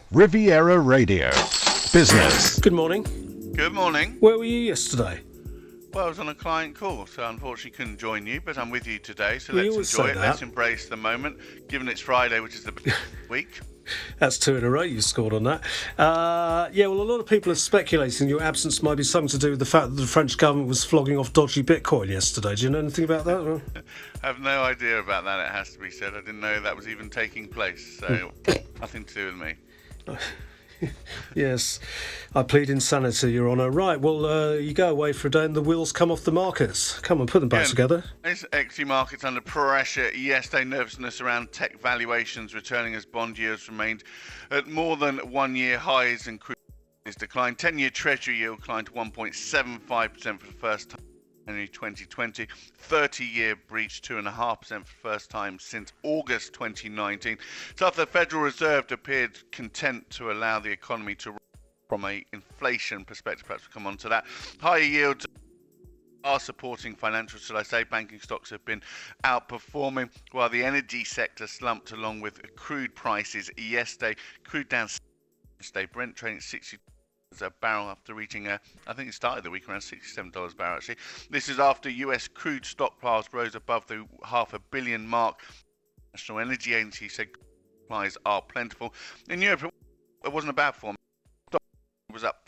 Riviera Radio. Business. Good morning. Good morning. Where were you yesterday? Well, I was on a client call, so unfortunately couldn't join you, but I'm with you today, so Well, you let's always enjoy say it. that. Let's embrace the moment, given it's Friday, which is the big week. That's 2 in a row you scored on that. A lot of people are speculating your absence might be something to do with the fact that the French government was flogging off dodgy Bitcoin yesterday. Do you know anything about that? I have no idea about that, it has to be said. I didn't know that was even taking place, so nothing to do with me. Yes, I plead insanity, Your Honour. Right, well, you go away for a day and the wheels come off the markets. Come on, put them back together. Equity markets under pressure yesterday. Nervousness around tech valuations returning as bond yields remained at more than 1 year highs and crude is declined. 10-year Treasury yield climbed to 1.75% for the first time in January 2020. 30-year breached 2.5% for the first time since August 2019. So after the Federal Reserve appeared content to allow the economy to from a inflation perspective, perhaps we'll come on to that. Higher yields are supporting financials, shall I say. Banking stocks have been outperforming, while the energy sector slumped along with crude prices yesterday. Crude down yesterday. Brent trading at 60 a barrel after reaching I think it started the week around $67 a barrel actually. This is after US crude stockpiles rose above the $500 million mark. National Energy Agency said supplies are plentiful. In Europe, it wasn't a bad form. Stock was up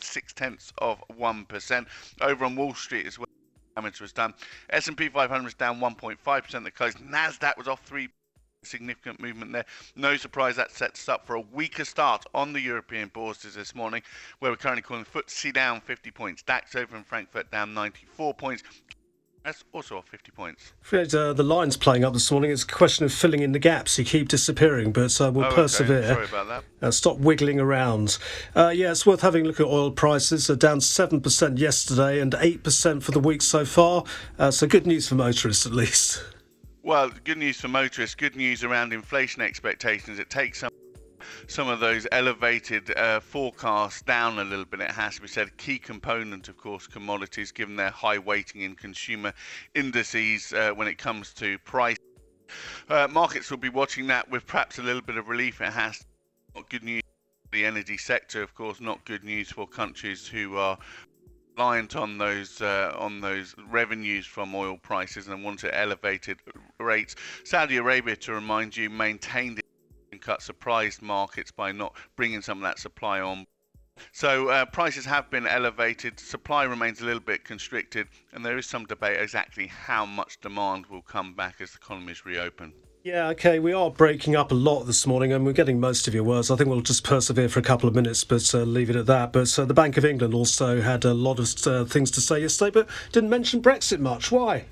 0.6%. Over on Wall Street as well, damage was done. S&P 500 was down 1.5% at the close. Nasdaq was off 3%. Significant movement there. No surprise that sets us up for a weaker start on the European bourses this morning, where we're currently calling FTSE down 50 points. DAX over in Frankfurt down 94 points. That's also off 50 points. Fred, the line's playing up this morning. It's a question of filling in the gaps. You keep disappearing, but we'll persevere. Okay. Sorry about that. Stop wiggling around. It's worth having a look at oil prices. They're down 7% yesterday and 8% for the week so far. So good news for motorists, at least. Well, good news for motorists, good news around inflation expectations. It takes some of those elevated forecasts down a little bit, it has to be said. Key component, of course, commodities, given their high weighting in consumer indices when it comes to price. Markets will be watching that with perhaps a little bit of relief. It has not good news for the energy sector, of course, not good news for countries who are reliant on those revenues from oil prices and wanted elevated rates. Saudi Arabia, to remind you, maintained it and cut surprised markets by not bringing some of that supply on. So prices have been elevated, supply remains a little bit constricted, and there is some debate exactly how much demand will come back as the economies reopen. Yeah, OK, we are breaking up a lot this morning and we're getting most of your words. I think we'll just persevere for a couple of minutes, but leave it at that. But the Bank of England also had a lot of things to say yesterday, but didn't mention Brexit much. Why?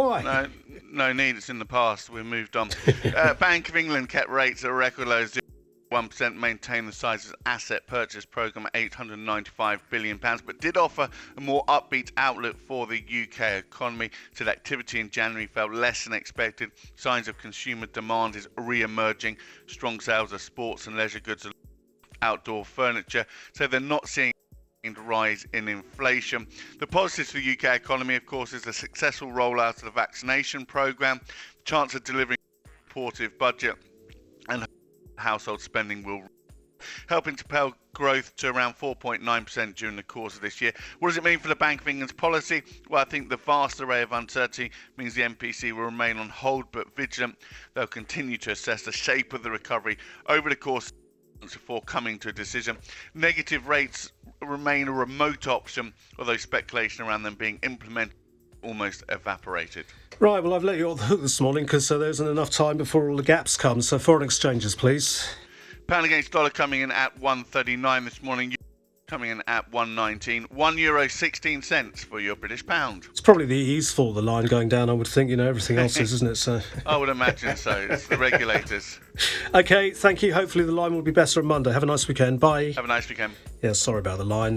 No need, it's in the past, we've moved on. Bank of England kept rates at a record low, 1%, maintained the size of its asset purchase programme at £895 billion, but did offer a more upbeat outlook for the UK economy. Said activity in January felt less than expected. Signs of consumer demand is re-emerging. Strong sales of sports and leisure goods, outdoor furniture. So they're not seeing a rise in inflation. The positives for the UK economy, of course, is the successful rollout of the vaccination programme, chance of delivering a supportive budget, and household spending will helping to propel growth to around 4.9% during the course of this year. What does it mean for the Bank of England's policy? Well, I think the vast array of uncertainty means the MPC will remain on hold but vigilant. They'll continue to assess the shape of the recovery over the course before coming to a decision. Negative rates remain a remote option, although speculation around them being implemented almost evaporated. Right, well, I've let you off the hook this morning because there isn't enough time before all the gaps come. So foreign exchanges, please. Pound against dollar coming in at 1.39 this morning. Coming in at 1.19. €1.16 for your British pound. It's probably the ease for the line going down, I would think. Everything else is, isn't it? So I would imagine so. It's the regulators. OK, thank you. Hopefully the line will be better on Monday. Have a nice weekend. Bye. Have a nice weekend. Yeah, sorry about the line.